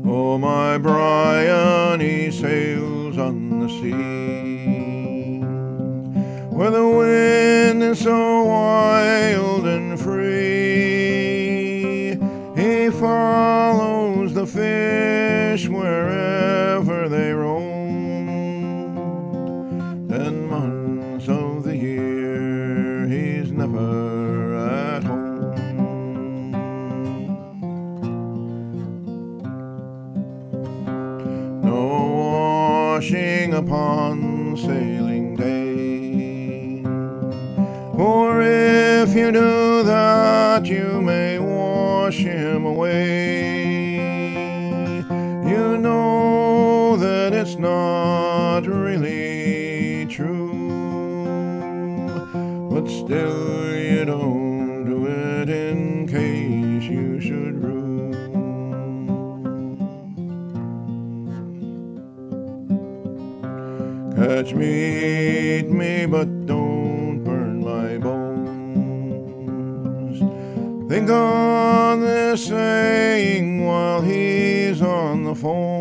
Oh, my Brian, he sails on the sea, where the wind is so wild and free. He follows the fish wherever they roam. 10 months of the year he's never at home. No washing upon sailing day, for if you do that you may wash him away. You know that it's not really true, but still you don't do it in case you should rue. Catch me, eat me, but don't burn my bones. Think on this saying while he's on the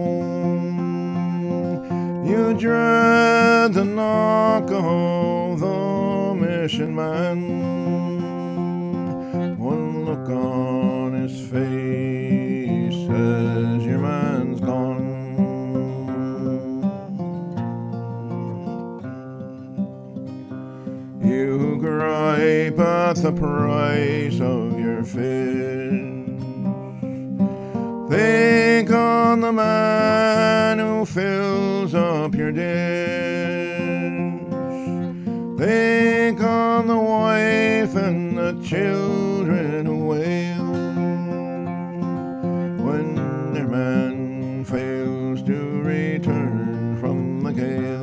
phone. You dread the knock of the mission man. One look on his face says your man's gone. You gripe at the price of your fish. Think on the man who fills up your dish. Think on the wife and the children who wail when their man fails to return from the gale.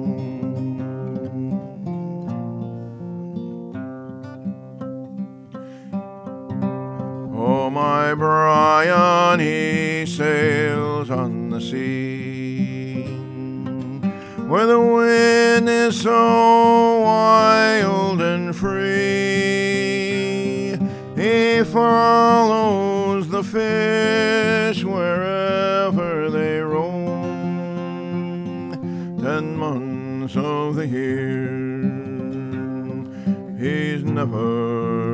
Oh, my Brian, he sails on the sea, where the wind is so wild and free. He follows the fish wherever they roam. 10 months of the year he's never